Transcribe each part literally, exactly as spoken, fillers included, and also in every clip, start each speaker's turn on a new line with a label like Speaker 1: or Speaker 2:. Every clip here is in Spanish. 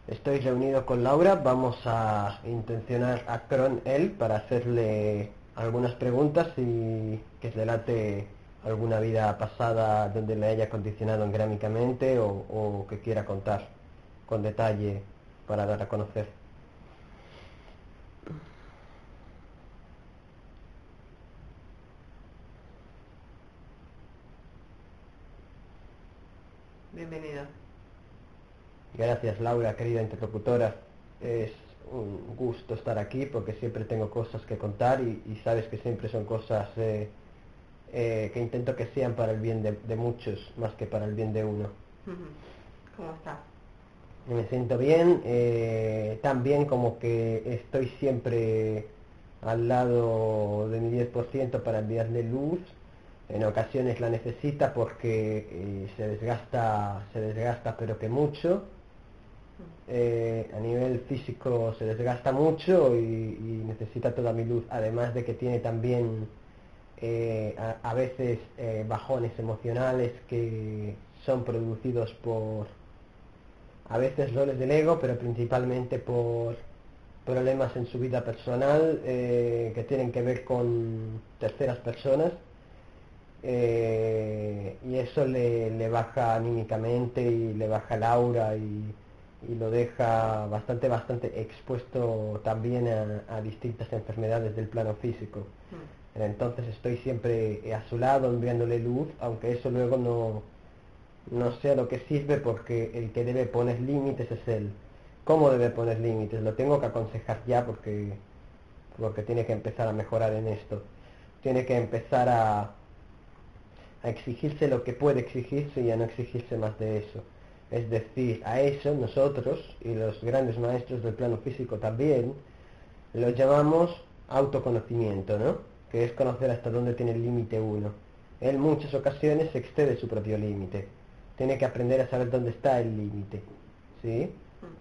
Speaker 1: Estoy reunido con Laura, vamos a intencionar a Cron él para hacerle algunas preguntas y que relate alguna vida pasada donde le haya condicionado engrámicamente o, o que quiera contar con detalle para dar a conocer.
Speaker 2: Bienvenido.
Speaker 1: Gracias, Laura, querida interlocutora. Es un gusto estar aquí porque siempre tengo cosas que contar y, y sabes que siempre son cosas eh, eh, que intento que sean para el bien de, de muchos más que para el bien de uno.
Speaker 2: ¿Cómo estás?
Speaker 1: Me siento bien, eh, tan bien como que estoy siempre al lado de mi diez por ciento para enviarle luz. En ocasiones la necesita porque eh, se desgasta, se desgasta pero que mucho. Eh, a nivel físico se desgasta mucho y, y necesita toda mi luz, además de que tiene también eh, a, a veces eh, bajones emocionales que son producidos por a veces roles del ego, pero principalmente por problemas en su vida personal eh, que tienen que ver con terceras personas. Eh, y eso le, le baja anímicamente y le baja el aura y, y lo deja bastante bastante expuesto también a, a distintas enfermedades del plano físico. Mm. Entonces estoy siempre a su lado enviándole luz, aunque eso luego no, no sea lo que sirve porque el que debe poner límites es él. ¿Cómo debe poner límites? Lo tengo que aconsejar ya porque, porque tiene que empezar a mejorar en esto. Tiene que empezar a a exigirse lo que puede exigirse y a no exigirse más de eso. Es decir, a eso nosotros y los grandes maestros del plano físico también lo llamamos autoconocimiento, ¿no? Que es conocer hasta dónde tiene el límite uno. Él en muchas ocasiones excede su propio límite. Tiene que aprender a saber dónde está el límite, ¿sí?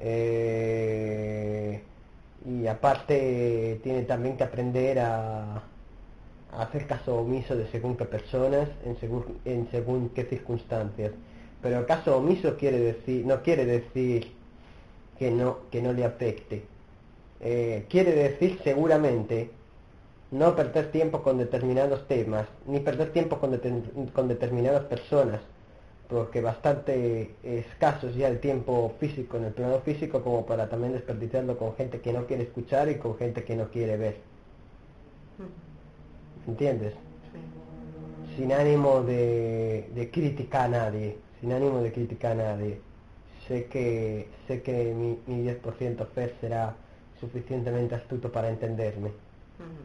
Speaker 1: Eh, y aparte tiene también que aprender a hacer caso omiso de según qué personas, en según, en según qué circunstancias. Pero el caso omiso quiere decir, no quiere decir que no, que no le afecte. Eh, quiere decir seguramente no perder tiempo con determinados temas, ni perder tiempo con, de, con determinadas personas, porque bastante escaso es ya el tiempo físico en el plano físico como para también desperdiciarlo con gente que no quiere escuchar y con gente que no quiere ver. ¿Entiendes? Sí. Sin ánimo de, de crítica a nadie, sin ánimo de crítica a nadie. Sé que, sé que mi, mi diez por ciento Fer será suficientemente astuto para entenderme. Uh-huh.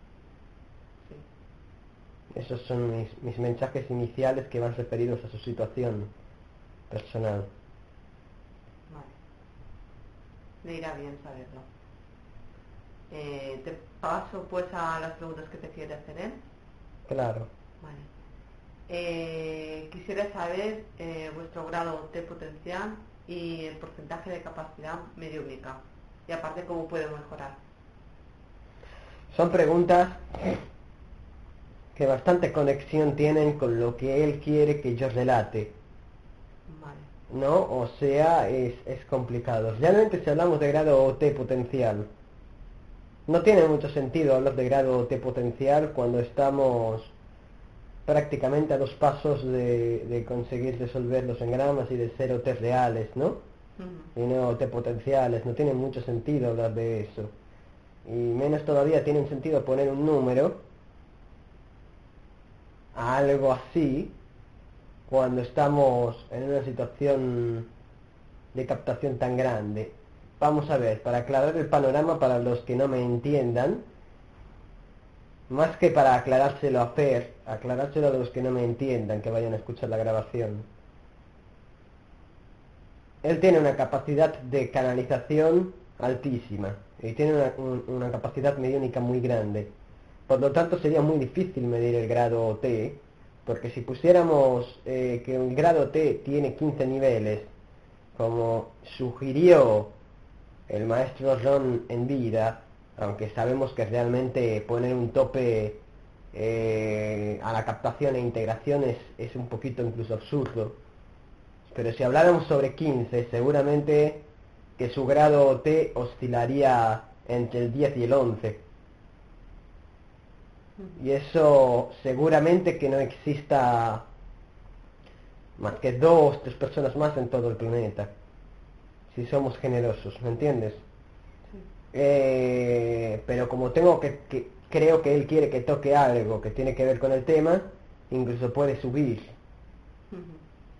Speaker 1: Sí. Esos son mis, mis mensajes iniciales que van referidos a su situación personal.
Speaker 2: Vale. Me irá bien saberlo. Eh, te paso pues a las preguntas que te quiere hacer él.
Speaker 1: Claro.
Speaker 2: Vale. Eh, quisiera saber eh, vuestro grado T potencial y el porcentaje de capacidad mediúmica y aparte cómo puede mejorar.
Speaker 1: Son preguntas que bastante conexión tienen con lo que él quiere que yo relate. Vale. ¿No? O sea, es, es complicado. Realmente si hablamos de grado T potencial, no tiene mucho sentido hablar de grado T potencial cuando estamos prácticamente a dos pasos de, de conseguir resolver los engramas y de ser O T reales, ¿no? Uh-huh. Y no O T potenciales, no tiene mucho sentido hablar de eso. Y menos todavía tiene un sentido poner un número a algo así cuando estamos en una situación de captación tan grande. Vamos a ver, para aclarar el panorama para los que no me entiendan, más que para aclarárselo a Fer, aclarárselo a los que no me entiendan, que vayan a escuchar la grabación. Él tiene una capacidad de canalización altísima y tiene una, un, una capacidad mediúnica muy grande. Por lo tanto sería muy difícil medir el grado T, porque si pusiéramos eh, que un grado T tiene quince niveles, como sugirió el maestro Ron en vida, aunque sabemos que realmente poner un tope eh, a la captación e integración es, es un poquito incluso absurdo, pero si habláramos sobre quince, seguramente que su grado T oscilaría entre el diez y el once. Y eso seguramente que no exista más que dos, tres personas más en todo el planeta. Si somos generosos, ¿me entiendes?
Speaker 2: Sí.
Speaker 1: Eh, pero como tengo que, que... Creo que él quiere que toque algo que tiene que ver con el tema, incluso puede subir.
Speaker 2: Ujú.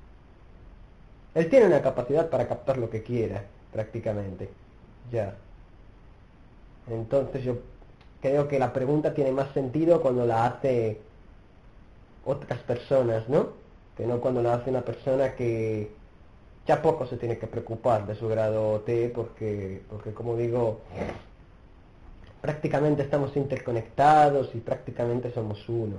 Speaker 1: Él tiene una capacidad para captar lo que quiera, prácticamente. Ya. Entonces yo creo que la pregunta tiene más sentido cuando la hace otras personas, ¿no? Que no cuando la hace una persona que ya poco se tiene que preocupar de su grado T, porque, porque como digo, prácticamente estamos interconectados y prácticamente somos uno.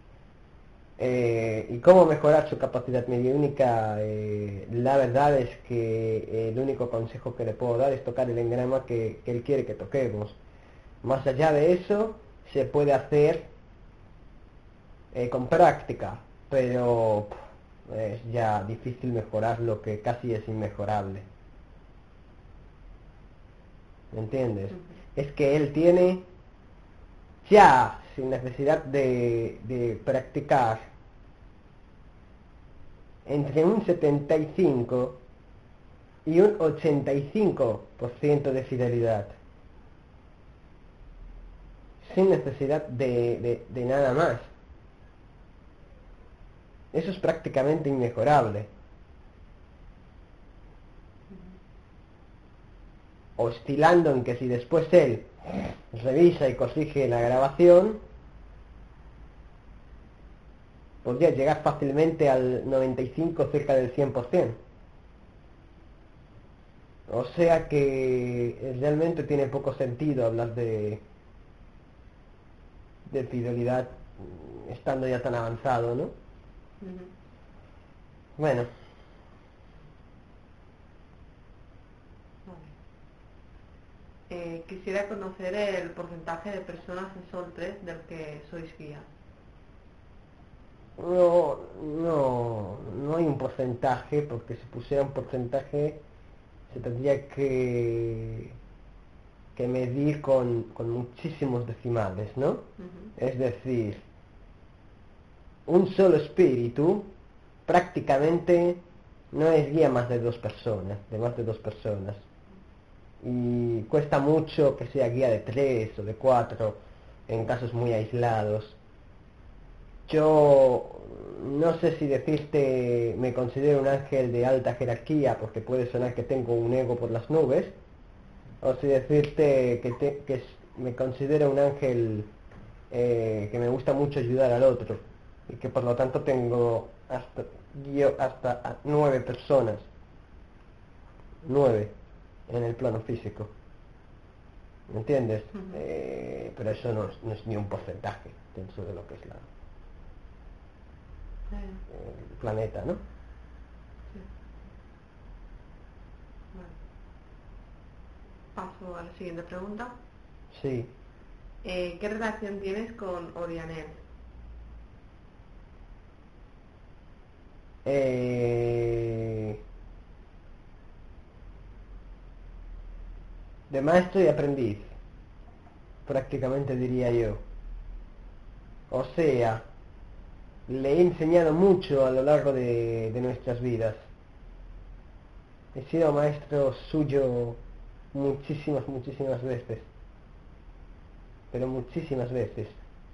Speaker 1: Eh, ¿y cómo mejorar su capacidad mediúnica? Eh, la verdad es que el único consejo que le puedo dar es tocar el engrama que, que él quiere que toquemos. Más allá de eso, se puede hacer eh, con práctica, pero pff, es ya difícil mejorar lo que casi es inmejorable. ¿Me entiendes?
Speaker 2: Ujú.
Speaker 1: Es que él tiene ya, sin necesidad de, de practicar, entre un setenta y cinco y un ochenta y cinco por ciento de fidelidad. Sin necesidad de, de, de nada más. Eso es prácticamente inmejorable. Oscilando en que si después él revisa y corrige la grabación, podría llegar fácilmente al noventa y cinco, cerca del cien por ciento. O sea que realmente tiene poco sentido hablar de, de fidelidad estando ya tan avanzado, ¿no?
Speaker 2: Ujú.
Speaker 1: Bueno,
Speaker 2: Vale. Eh, quisiera conocer el porcentaje de personas en Sol tres del que sois guía.
Speaker 1: no, no, no hay un porcentaje, porque si pusiera un porcentaje se tendría que, que medir con, con muchísimos decimales, ¿no?
Speaker 2: Ujú.
Speaker 1: Es decir, un solo espíritu prácticamente no es guía más de dos personas, de más de dos personas. Y cuesta mucho que sea guía de tres o de cuatro en casos muy aislados. Yo no sé si decirte me considero un ángel de alta jerarquía porque puede sonar que tengo un ego por las nubes, o si decirte que, te, que me considero un ángel eh, que me gusta mucho ayudar al otro y que por lo tanto tengo hasta, guío hasta a nueve personas, nueve en el plano físico. ¿Me entiendes?
Speaker 2: Ujú.
Speaker 1: Eh, pero eso no es, no es ni un porcentaje dentro de lo que es la,
Speaker 2: Eh,
Speaker 1: el planeta, ¿no?
Speaker 2: sí. Vale. Paso a la siguiente pregunta.
Speaker 1: Sí.
Speaker 2: Eh, ¿qué relación tienes con Orianel?
Speaker 1: Eh, de maestro y aprendiz, prácticamente diría yo. O sea, le he enseñado mucho a lo largo de, de nuestras vidas. He sido maestro suyo muchísimas, muchísimas veces. Pero muchísimas veces.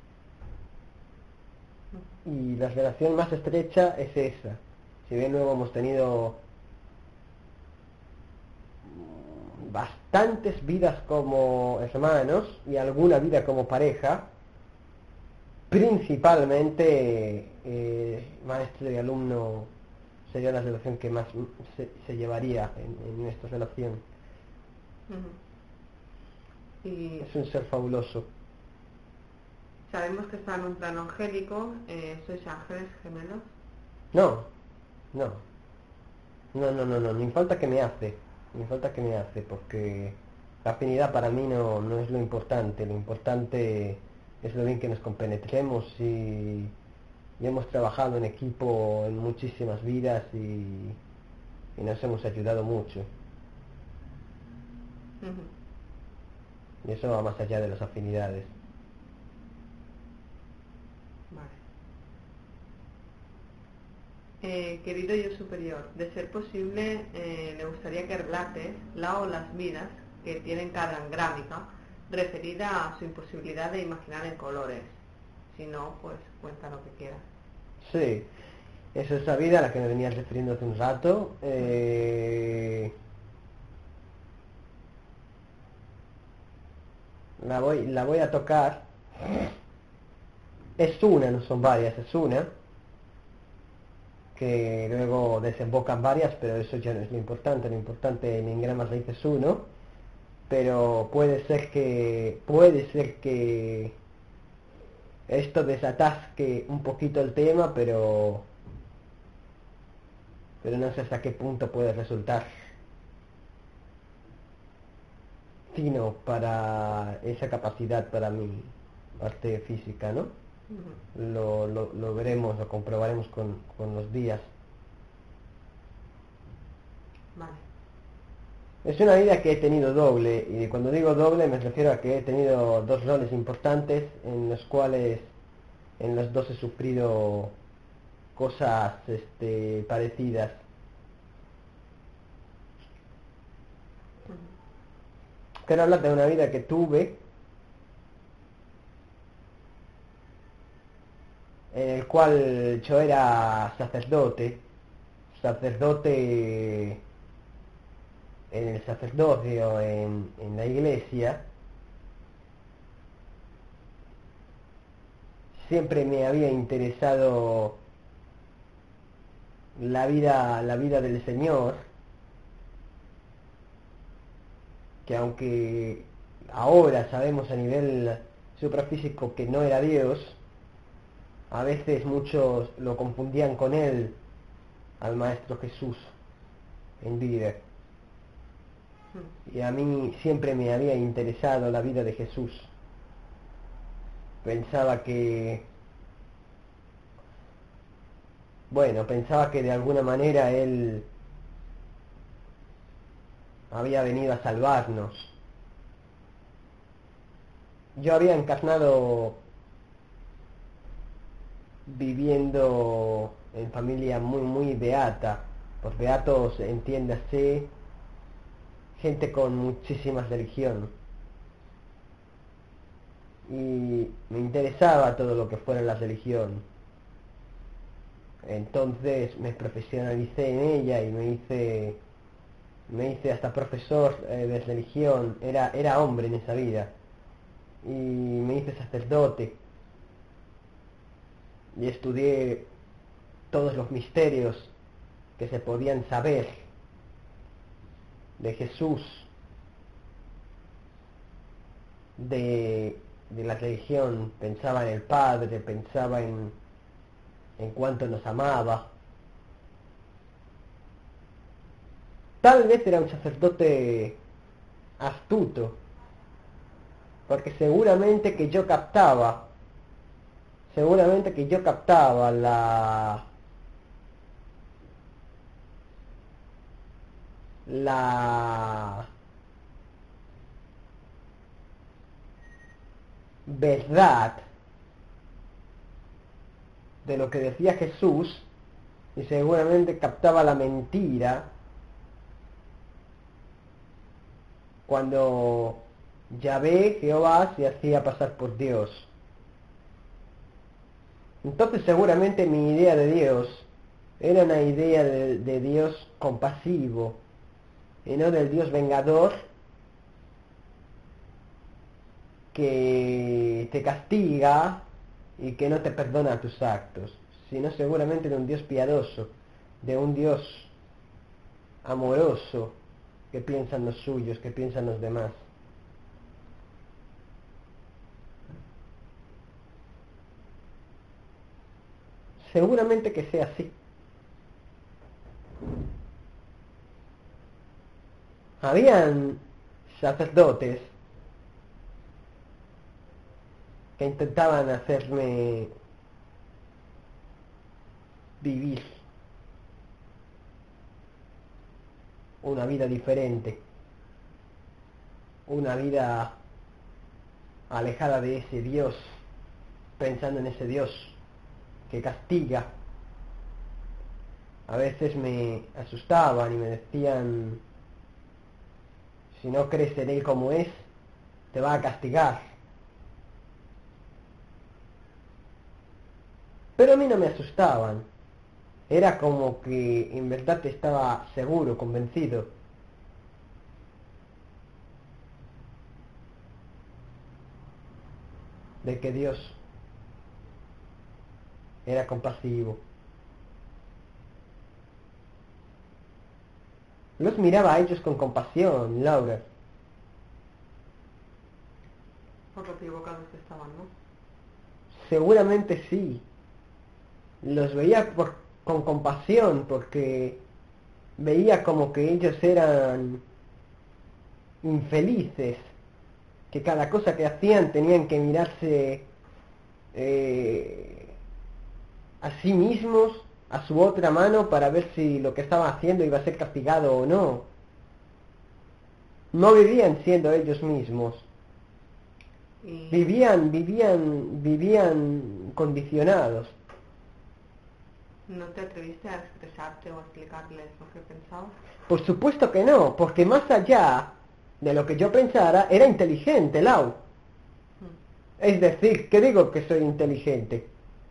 Speaker 1: Y la relación más estrecha es esa. Si bien luego hemos tenido bastantes vidas como hermanos y alguna vida como pareja, principalmente eh, maestro y alumno sería la relación que más se, se llevaría en, en nuestra relación.
Speaker 2: Ujú. Y
Speaker 1: Es un ser fabuloso.
Speaker 2: sabemos que está en un plano angélico. Eh, ¿sois ángeles gemelos?
Speaker 1: No, no, no, no, no, no, ni falta que me hace, ni falta que me hace, porque la afinidad para mí no, no es lo importante, lo importante es lo bien que nos compenetremos y, y hemos trabajado en equipo en muchísimas vidas y, y nos hemos ayudado mucho.
Speaker 2: Ujú.
Speaker 1: Y eso va más allá de las afinidades.
Speaker 2: Vale. Eh, querido yo superior, de ser posible, eh, me gustaría que relates la o las vidas que tienen cada engrámica referida a su imposibilidad de imaginar en colores. Si no, pues cuenta lo que quieras.
Speaker 1: Sí, eso es la vida a la que me venías refiriendo hace un rato. Eh, la, voy, la voy a tocar. Es una, no son varias, es una. Que luego desembocan varias, pero eso ya no es lo importante. Lo importante en engramas raíz es uno. Pero puede ser que. Puede ser que esto desatasque un poquito el tema, pero. Pero no sé hasta qué punto puede resultar fino para esa capacidad, para mi parte física, ¿no?
Speaker 2: Ujú.
Speaker 1: Lo, lo, lo veremos, lo comprobaremos con, con los días.
Speaker 2: Vale.
Speaker 1: Es una vida que he tenido doble, y cuando digo doble me refiero a que he tenido dos roles importantes en los cuales en los dos he sufrido cosas este, parecidas.
Speaker 2: Ujú.
Speaker 1: Quiero hablar de una vida que tuve en el cual yo era sacerdote, sacerdote en el sacerdocio, en, en la iglesia. Siempre me había interesado la vida, la vida del Señor, que aunque ahora sabemos a nivel suprafísico que no era Dios, a veces muchos lo confundían con él, al Maestro Jesús, en vida. Y a mí siempre me había interesado la vida de Jesús. Pensaba que, bueno, pensaba que de alguna manera Él había venido a salvarnos. Yo había encarnado viviendo en familia muy, muy beata. Por beatos, entiéndase, gente con muchísima religión. Y me interesaba todo lo que fuera la religión. Entonces me profesionalicé en ella y me hice me hice hasta profesor eh, de religión. Era, era hombre en esa vida. Y me hice sacerdote. Y estudié todos los misterios que se podían saber de Jesús, de, de la religión. Pensaba en el Padre, pensaba en, en cuánto nos amaba. Tal vez era un sacerdote astuto, porque seguramente que yo captaba, seguramente que yo captaba la la verdad de lo que decía Jesús, y seguramente captaba la mentira cuando Yahvé, Jehová, se hacía pasar por Dios. Entonces seguramente mi idea de Dios era una idea de, de Dios compasivo, y no del Dios vengador que te castiga y que no te perdona tus actos, sino seguramente de un Dios piadoso, de un Dios amoroso, que piensa en los suyos, que piensa en los demás. Seguramente que sea así. Habían sacerdotes que intentaban hacerme vivir una vida diferente. una vida alejada de ese Dios, pensando en ese Dios que castiga. A veces me asustaban y me decían, si no crees en Él como es, te va a castigar. Pero a mí no me asustaban. Era como que en verdad estaba seguro, convencido. De que Dios era compasivo. Los miraba a ellos con compasión, Laura.
Speaker 2: Por lo equivocados que estaban, ¿no?
Speaker 1: Seguramente sí. Los veía por, con compasión porque veía como que ellos eran infelices, que cada cosa que hacían tenían que mirarse eh, a sí mismos, a su otra mano, para ver si lo que estaban haciendo iba a ser castigado o no. No vivían siendo ellos mismos.
Speaker 2: Y...
Speaker 1: Vivían, vivían, vivían condicionados.
Speaker 2: ¿No te atreviste a expresarte o a explicarles lo que pensabas?
Speaker 1: Por supuesto que no, porque más allá de lo que yo pensara, era inteligente, Lau. Mm. Es decir, ¿qué digo que soy inteligente?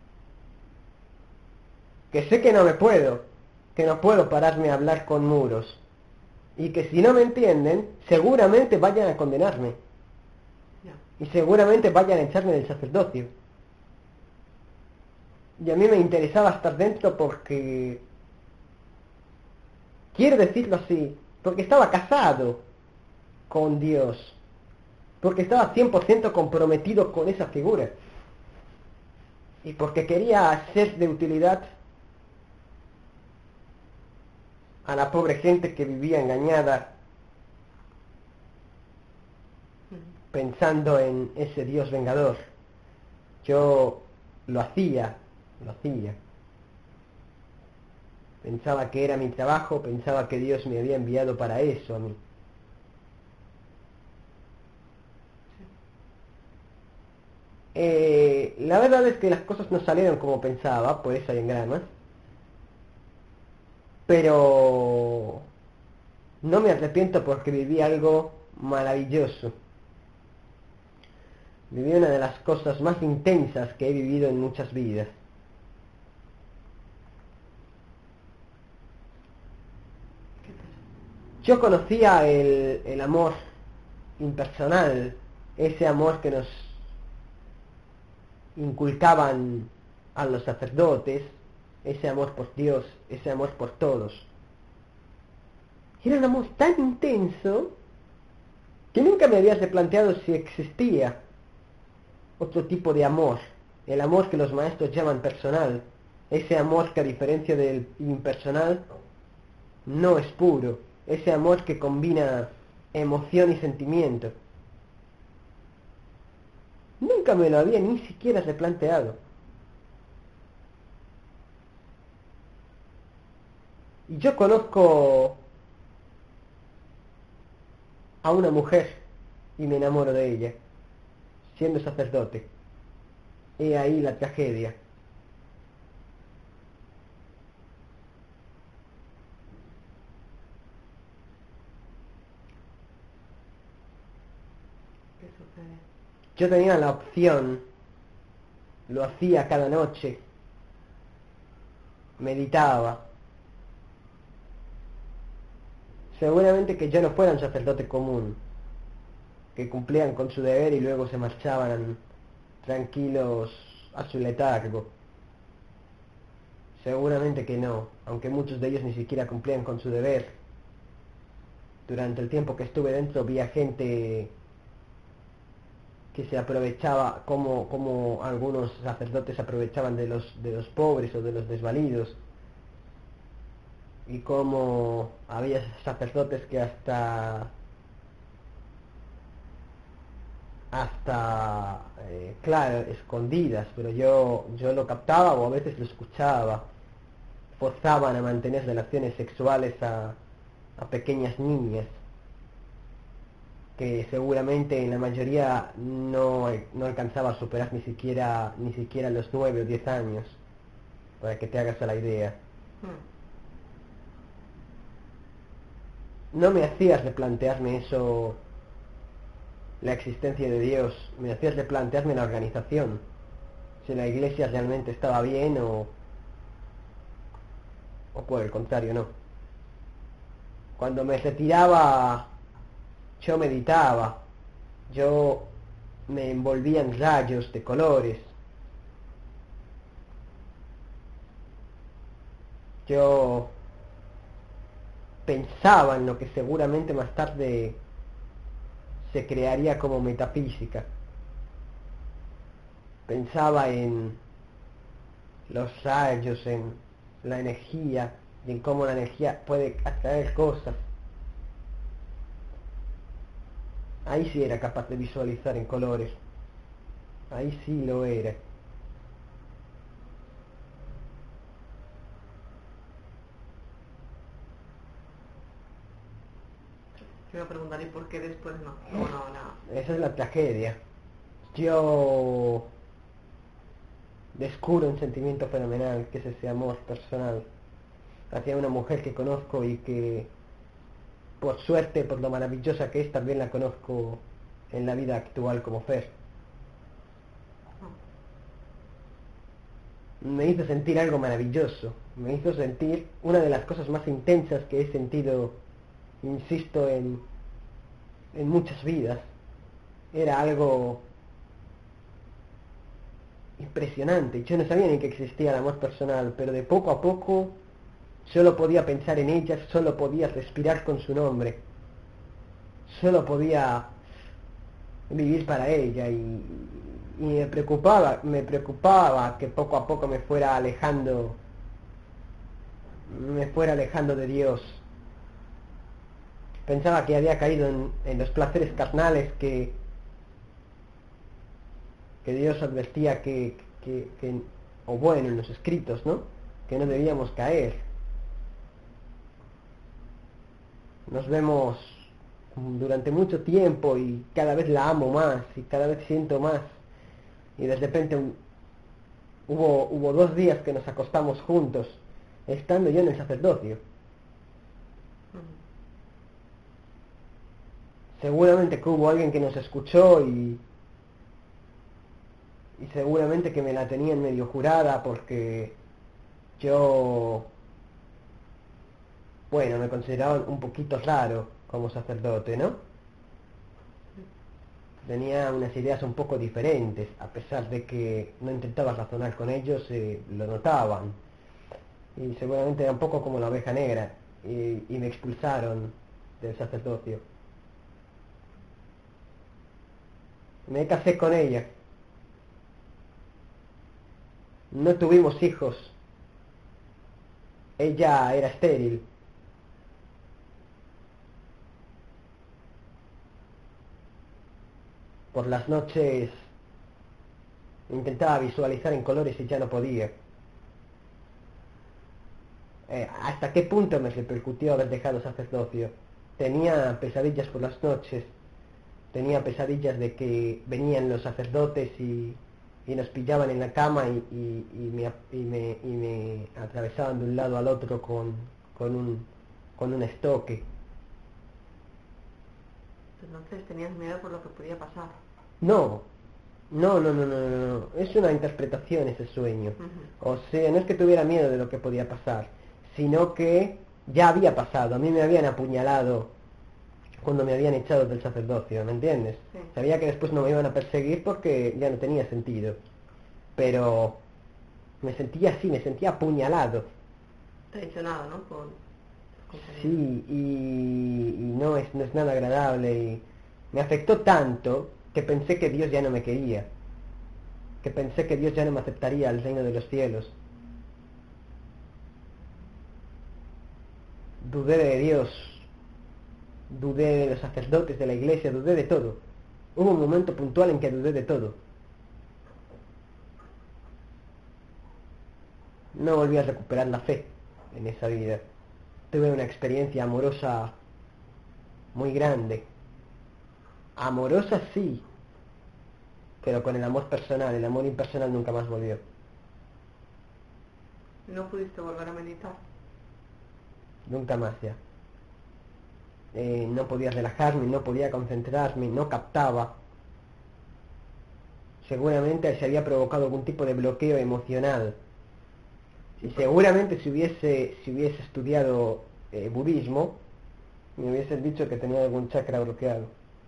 Speaker 1: Que sé que no me puedo, que no puedo pararme a hablar con muros. Y que si no me entienden, seguramente vayan a condenarme.
Speaker 2: Yeah.
Speaker 1: Y seguramente vayan a echarme del sacerdocio. Y a mí me interesaba estar dentro porque... Quiero decirlo así, porque estaba casado con Dios. Porque estaba cien por ciento comprometido con esa figura. Y porque quería ser de utilidad a la pobre gente que vivía engañada, pensando en ese Dios vengador. Yo lo hacía, lo hacía. Pensaba que era mi trabajo, pensaba que Dios me había enviado para eso a mí. Eh, la verdad es que las cosas no salieron como pensaba, por eso hay engramas. Pero no me arrepiento porque viví algo maravilloso. Viví una de las cosas más intensas que he vivido en muchas vidas. Yo conocía el, el amor impersonal, ese amor que nos inculcaban a los sacerdotes, ese amor por Dios, ese amor por todos. Era un amor tan intenso que nunca me había replanteado si existía otro tipo de amor, el amor que los maestros llaman personal, ese amor que a diferencia del impersonal no es puro, ese amor que combina emoción y sentimiento. Nunca me lo había ni siquiera replanteado. Y yo conozco a una mujer y me enamoro de ella, siendo sacerdote. He ahí la tragedia.
Speaker 2: ¿Qué sucede?
Speaker 1: Yo tenía la opción, lo hacía cada noche, meditaba. Seguramente que yo no fuera un sacerdote común, que cumplían con su deber y luego se marchaban tranquilos a su letargo. Seguramente que no, aunque muchos de ellos ni siquiera cumplían con su deber. Durante el tiempo que estuve dentro vi a gente que se aprovechaba, como, como algunos sacerdotes se aprovechaban de los, de los pobres o de los desvalidos, y como había sacerdotes que hasta hasta eh, claro, escondidas, pero yo yo lo captaba o a veces lo escuchaba. Forzaban a mantener relaciones sexuales a, a pequeñas niñas. que seguramente en la mayoría no, no alcanzaba a superar ni siquiera, ni siquiera los nueve o diez años, para que te hagas a la idea. No me hacías replantearme eso, la existencia de Dios, me hacías replantearme la organización, si la iglesia realmente estaba bien o, o por el contrario no. Cuando me retiraba, yo meditaba, yo me envolvía en rayos de colores, yo pensaba en lo que seguramente más tarde se crearía como metafísica. Pensaba en los rayos, en la energía y en cómo la energía puede atraer cosas. Ahí sí era capaz de visualizar en colores. Ahí sí lo era.
Speaker 2: Te iba a preguntar, ¿y por qué después no? No, no, nada.
Speaker 1: Esa es la tragedia. Yo descubro un sentimiento fenomenal, que es ese amor personal hacia una mujer que conozco y que, por suerte, por lo maravillosa que es, también la conozco en la vida actual como Fer. Me hizo sentir algo maravilloso, me hizo sentir una de las cosas más intensas que he sentido, insisto, en, en muchas vidas. Era algo impresionante. Yo no sabía ni que existía el amor personal, pero de poco a poco solo podía pensar en ella, solo podía respirar con su nombre, solo podía vivir para ella y, y me preocupaba, me preocupaba que poco a poco me fuera alejando, me fuera alejando de Dios. Pensaba que había caído en, en los placeres carnales que, que Dios advertía que, que, que, o bueno, en los escritos, ¿no? Que no debíamos caer. Nos vemos durante mucho tiempo y cada vez la amo más y cada vez siento más. Y de repente un, hubo, hubo dos días que nos acostamos juntos, estando yo en el sacerdocio. Seguramente que hubo alguien que nos escuchó y, y seguramente que me la tenían medio jurada porque yo, bueno, me consideraban un poquito raro como sacerdote, ¿no? Tenía unas ideas un poco diferentes, a pesar de que no intentaba razonar con ellos, eh, lo notaban. Y seguramente era un poco como la oveja negra, y, y me expulsaron del sacerdocio. Me casé con ella. No tuvimos hijos. Ella era estéril. Por las noches intentaba visualizar en colores y ya no podía. Eh, ¿Hasta qué punto me repercutió haber dejado el sacerdocio? Tenía pesadillas por las noches. Tenía pesadillas de que venían los sacerdotes y, y nos pillaban en la cama y, y, y, me, y, me, y me atravesaban de un lado al otro con, con, un, con un estoque.
Speaker 2: Entonces tenías miedo por lo que podía pasar.
Speaker 1: No, no, no, no, no, no, no. Es una interpretación ese sueño. Uh-huh. O sea, no es que tuviera miedo de lo que podía pasar, sino que ya había pasado. A mí me habían apuñalado cuando me habían echado del sacerdocio, ¿me entiendes? Sí. Sabía que después no me iban a perseguir porque ya no tenía sentido. Pero me sentía así, me sentía apuñalado.
Speaker 2: Traicionado, ¿no? Por...
Speaker 1: Sí, y, y no, es, no es nada agradable. Y me afectó tanto que pensé que Dios ya no me quería. Que pensé que Dios ya no me aceptaría al reino de los cielos. Dudé de Dios. Dudé de los sacerdotes, de la iglesia, dudé de todo. Hubo un momento puntual en que dudé de todo. No volví a recuperar la fe en esa vida. Tuve una experiencia amorosa muy grande. Amorosa sí, pero con el amor personal, el amor impersonal nunca más volvió.
Speaker 2: ¿No pudiste volver a meditar?
Speaker 1: Nunca más ya. Eh, no podía relajarme, no podía concentrarme, no captaba. Seguramente se había provocado algún tipo de bloqueo emocional. Y seguramente si hubiese, si hubiese estudiado eh, budismo, me hubiesen dicho que tenía algún chakra bloqueado.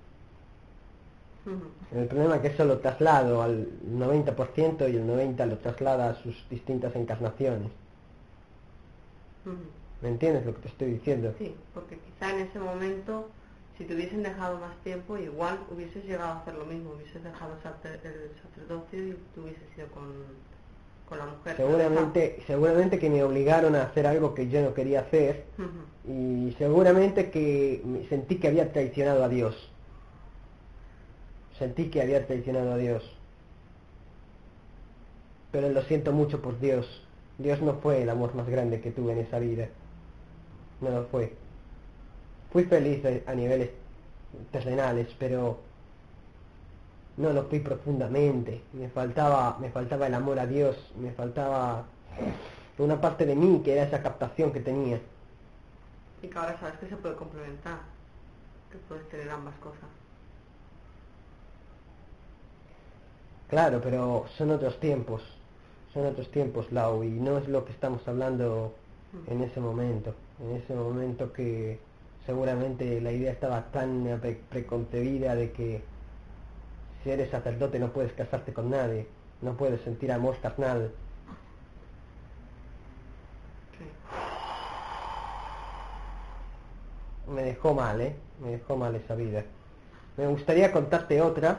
Speaker 2: Uh-huh.
Speaker 1: El problema es que eso lo traslado al noventa por ciento y el noventa por ciento lo traslada a sus distintas encarnaciones.
Speaker 2: Uh-huh.
Speaker 1: ¿Me entiendes lo que te estoy diciendo?
Speaker 2: Sí, porque quizá en ese momento, si te hubiesen dejado más tiempo, igual hubieses llegado a hacer lo mismo, hubieses dejado el sacerdocio y tú hubieses ido con, con la mujer.
Speaker 1: Seguramente, seguramente que me obligaron a hacer algo que yo no quería hacer.
Speaker 2: Uh-huh.
Speaker 1: Y seguramente que sentí que había traicionado a Dios. Sentí que había traicionado a Dios. Pero lo siento mucho por Dios. Dios no fue el amor más grande que tuve en esa vida. No lo fue. Fui feliz a niveles terrenales, pero no lo fui profundamente. Me faltaba, me faltaba el amor a Dios, me faltaba una parte de mí que era esa captación que tenía.
Speaker 2: Y que ahora sabes que se puede complementar, que puedes tener ambas cosas.
Speaker 1: Claro, pero son otros tiempos, son otros tiempos, Lau, y no es lo que estamos hablando en ese momento. En ese momento que seguramente la idea estaba tan pre preconcebida de que si eres sacerdote no puedes casarte con nadie, no puedes sentir amor carnal.
Speaker 2: Sí.
Speaker 1: Me dejó mal, ¿eh? Me dejó mal esa vida. Me gustaría contarte otra,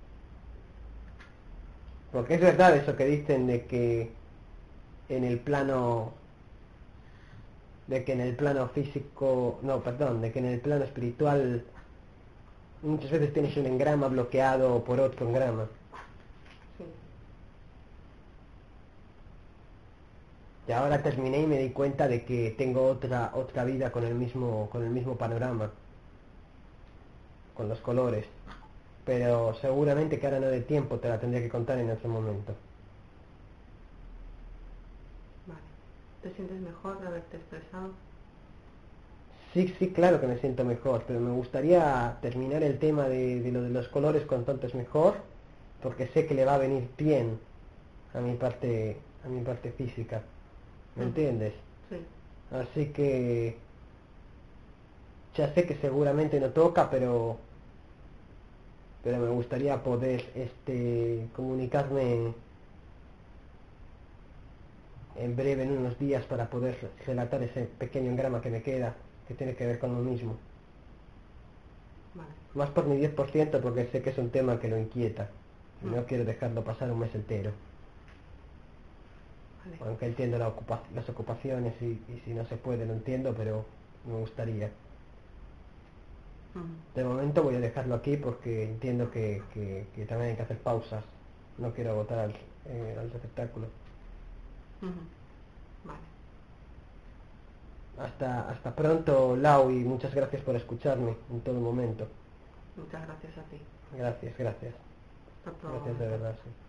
Speaker 1: porque es verdad eso que dicen de que en el plano de que en el plano físico, no, perdón, de que en el plano espiritual muchas veces tienes un engrama bloqueado por otro engrama.
Speaker 2: Sí.
Speaker 1: Y ahora terminé y me di cuenta de que tengo otra otra vida con el mismo con el mismo panorama, con los colores. Pero seguramente que ahora no de tiempo, te la tendría que contar en otro momento.
Speaker 2: Vale. ¿Te sientes mejor de haberte expresado?
Speaker 1: Sí, sí, claro que me siento mejor, pero me gustaría terminar el tema de, de lo de los colores cuanto antes mejor, porque sé que le va a venir bien a mi parte, a mi parte física, ¿me
Speaker 2: Uh-huh.
Speaker 1: entiendes?
Speaker 2: Sí.
Speaker 1: Así que ya sé que seguramente no toca, pero pero me gustaría poder este comunicarme en breve, en unos días, para poder relatar ese pequeño engrama que me queda, que tiene que ver con lo mismo.
Speaker 2: Vale.
Speaker 1: Más por mi diez por ciento, porque sé que es un tema que lo inquieta y
Speaker 2: Mm.
Speaker 1: no quiero dejarlo pasar un mes entero.
Speaker 2: Vale.
Speaker 1: Aunque entiendo la ocupa las ocupaciones y, y si no se puede lo entiendo, pero me gustaría.
Speaker 2: Uh-huh.
Speaker 1: De momento voy a dejarlo aquí porque entiendo que, que, que también hay que hacer pausas. No quiero agotar al, eh, al espectáculo.
Speaker 2: Uh-huh. Vale.
Speaker 1: Hasta, hasta pronto, Lau, y muchas gracias por escucharme en todo momento.
Speaker 2: Muchas gracias a ti.
Speaker 1: Gracias, gracias.
Speaker 2: Hasta pronto.
Speaker 1: Gracias de verdad, sí.